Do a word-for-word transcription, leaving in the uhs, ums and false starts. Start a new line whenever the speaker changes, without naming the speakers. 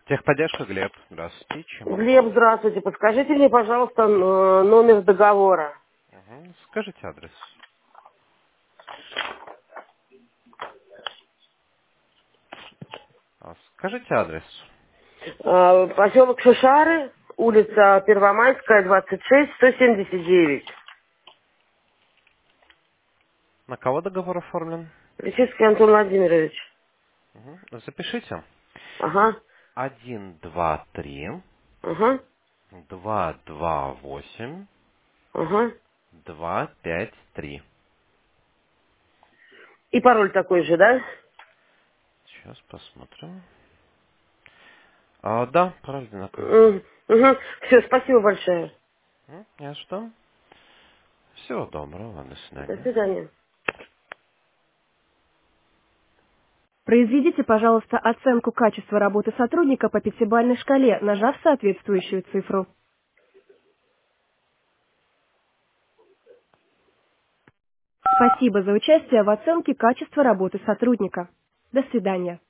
Техподдержка, Глеб. Здравствуйте. Чем могу
Глеб,
помочь?
здравствуйте. Подскажите мне, пожалуйста, н- э, номер договора.
Мгм. Скажите адрес. А, Скажите адрес.
Э, Поселок Шишары, улица Первомайская, двадцать шесть, сто семьдесят девять.
На кого договор оформлен?
Плечевский Антон Владимирович.
Мгм. Запишите.
Ага,
Один, два, три,
ага,
два, два, восемь,
ага.
два, пять, три.
И пароль такой же, да?
Сейчас посмотрим. А, да, пароль одинаковый.
Угу. Все, спасибо большое.
М, Я что? Всего доброго. До
До
свидания.
свидания.
Произведите, пожалуйста, оценку качества работы сотрудника по пятибалльной шкале, нажав соответствующую цифру. Спасибо за участие в оценке качества работы сотрудника. До свидания.